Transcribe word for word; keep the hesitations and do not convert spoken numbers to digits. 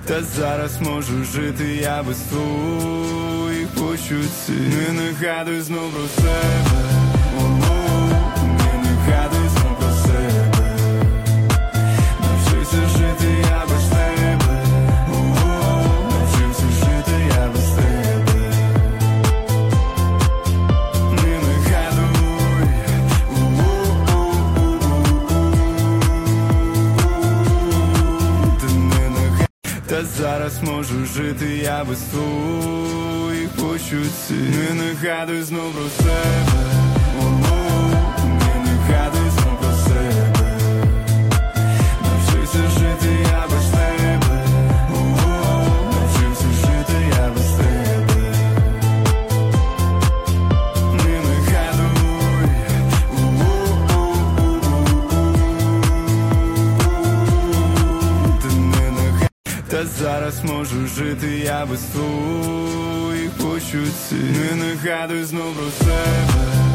Та зараз можу жити я без твоїх почуттів. Не нагадуй знов про себе, не нагадуй знов про себе. Навчився жити я без тебе, навчився жити я без тебе. Не нагадуй, ти не нагадуй. Та зараз можу жити я без твоїх почуттів. Не нагадуй знов про себе, не нагадуй знов про себе. Навчився жити я без тебе, навчився жити я без тебе. Не нагадуй, ти не нагадуй. Та зараз можу жити я без твоїх почуттів. Не нагадуй знов про себе.